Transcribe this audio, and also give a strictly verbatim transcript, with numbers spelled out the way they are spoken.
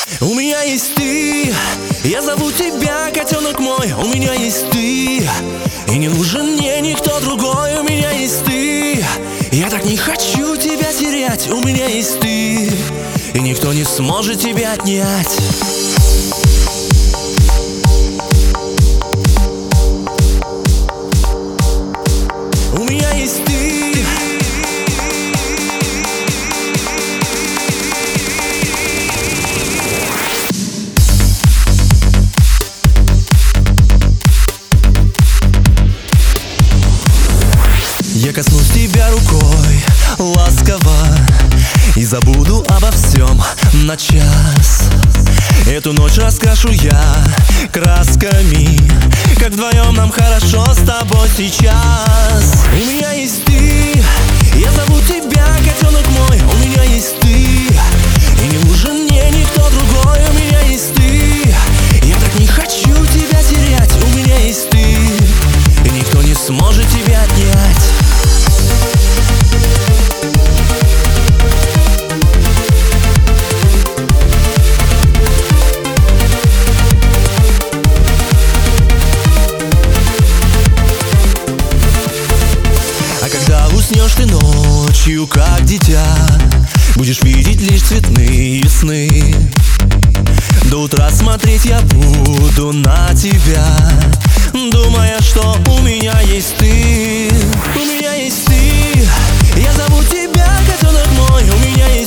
У меня есть ты, я зову тебя, котенок мой. У меня есть ты, и не нужен мне никто другой. У меня есть ты, я так не хочу тебя терять. У меня есть ты, и никто не сможет тебя отнять. У меня есть ты. Я коснусь тебя рукой ласково и забуду обо всем на час. Эту ночь раскрашу я красками, как вдвоем нам хорошо с тобой сейчас. У меня есть ты, я зову тебя, котенок мой. У меня есть ты, и не нужен мне никто другой. У меня есть ты, я так не хочу тебя терять. У меня есть ты, и никто не сможет тебя отнять. Уснешь ты ночью, как дитя, будешь видеть лишь цветные сны. До утра смотреть я буду на тебя, думая, что у меня есть ты. У меня есть ты, я зову тебя, котенок мой. У меня есть